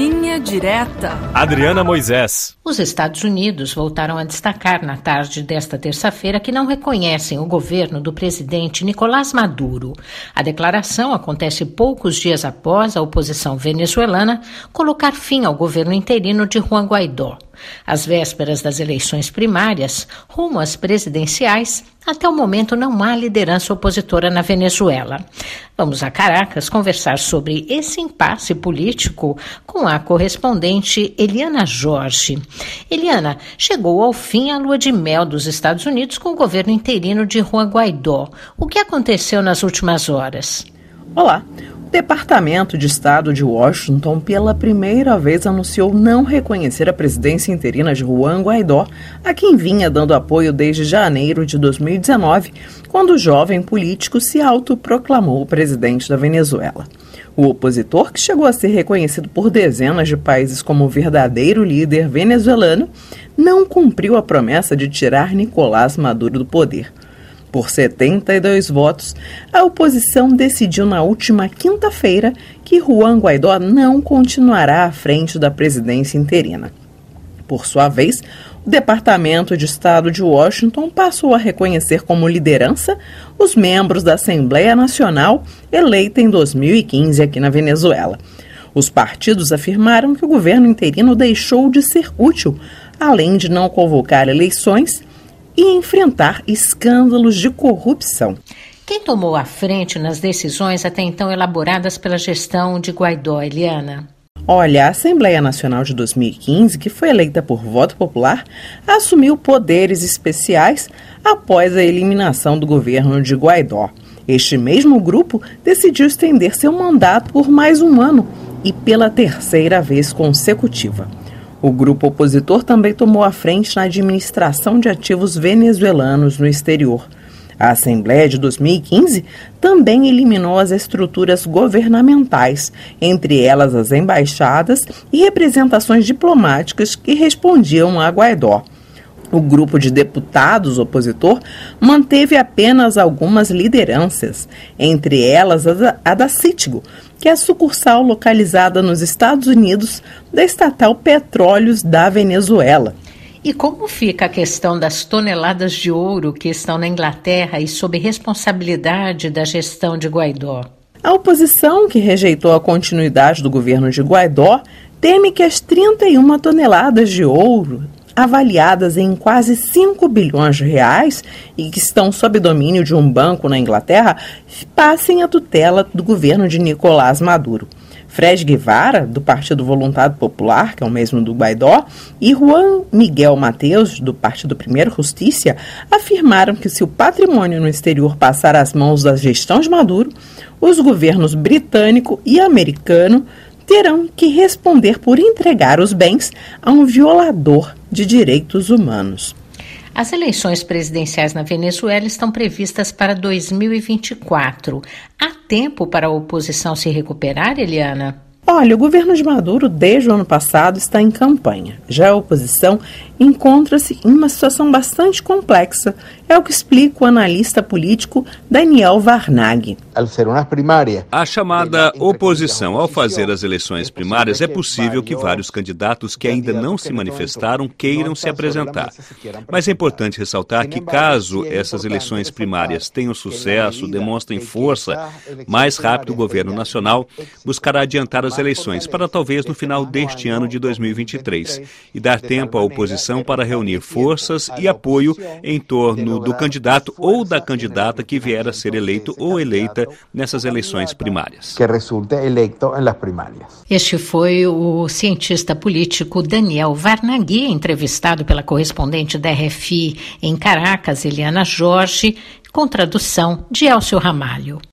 Linha Direta. Adriana Moisés. Os Estados Unidos voltaram a destacar na tarde desta terça-feira que não reconhecem o governo do presidente Nicolás Maduro. A declaração acontece poucos dias após a oposição venezuelana colocar fim ao governo interino de Juan Guaidó. Às vésperas das eleições primárias, rumo às presidenciais, até o momento não há liderança opositora na Venezuela. Vamos a Caracas conversar sobre esse impasse político com a correspondente Eliana Jorge. Eliana, chegou ao fim a lua de mel dos Estados Unidos com o governo interino de Juan Guaidó. O que aconteceu nas últimas horas? Olá. O Departamento de Estado de Washington, pela primeira vez, anunciou não reconhecer a presidência interina de Juan Guaidó, a quem vinha dando apoio desde janeiro de 2019, quando o jovem político se autoproclamou presidente da Venezuela. O opositor, que chegou a ser reconhecido por dezenas de países como o verdadeiro líder venezuelano, não cumpriu a promessa de tirar Nicolás Maduro do poder. Por 72 votos, a oposição decidiu na última quinta-feira que Juan Guaidó não continuará à frente da presidência interina. Por sua vez, o Departamento de Estado de Washington passou a reconhecer como liderança os membros da Assembleia Nacional eleita em 2015 aqui na Venezuela. Os partidos afirmaram que o governo interino deixou de ser útil, além de não convocar eleições e enfrentar escândalos de corrupção. Quem tomou a frente nas decisões até então elaboradas pela gestão de Guaidó, Eliana? Olha, a Assembleia Nacional de 2015, que foi eleita por voto popular, assumiu poderes especiais após a eliminação do governo de Guaidó. Este mesmo grupo decidiu estender seu mandato por mais um ano e pela terceira vez consecutiva. O grupo opositor também tomou a frente na administração de ativos venezuelanos no exterior. A Assembleia de 2015 também eliminou as estruturas governamentais, entre elas as embaixadas e representações diplomáticas que respondiam a Guaidó. O grupo de deputados opositor manteve apenas algumas lideranças, entre elas a da Citgo, que é a sucursal localizada nos Estados Unidos da estatal Petróleos da Venezuela. E como fica a questão das toneladas de ouro que estão na Inglaterra e sob responsabilidade da gestão de Guaidó? A oposição, que rejeitou a continuidade do governo de Guaidó, teme que as 31 toneladas de ouro avaliadas em quase 5 bilhões de reais e que estão sob domínio de um banco na Inglaterra, passem à tutela do governo de Nicolás Maduro. Fred Guevara, do Partido Voluntado Popular, que é o mesmo do Guaidó, e Juan Miguel Mateus, do Partido Primeiro Justiça, afirmaram que se o patrimônio no exterior passar às mãos da gestão de Maduro, os governos britânico e americano terão que responder por entregar os bens a um violador de direitos humanos. As eleições presidenciais na Venezuela estão previstas para 2024. Há tempo para a oposição se recuperar, Eliana? Olha, o governo de Maduro, desde o ano passado, está em campanha. Já a oposição encontra-se em uma situação bastante complexa. É o que explica o analista político Daniel Varnag. A chamada oposição, ao fazer as eleições primárias, é possível que vários candidatos que ainda não se manifestaram queiram se apresentar. Mas é importante ressaltar que, caso essas eleições primárias tenham sucesso, demonstrem força, mais rápido o governo nacional buscará adiantar as eleições para talvez no final deste ano de 2023 e dar tempo à oposição para reunir forças e apoio em torno do candidato ou da candidata que vier a ser eleito ou eleita nessas eleições primárias. Este foi o cientista político Daniel Varnaghi, entrevistado pela correspondente da RFI em Caracas, Eliana Jorge, com tradução de Elcio Ramalho.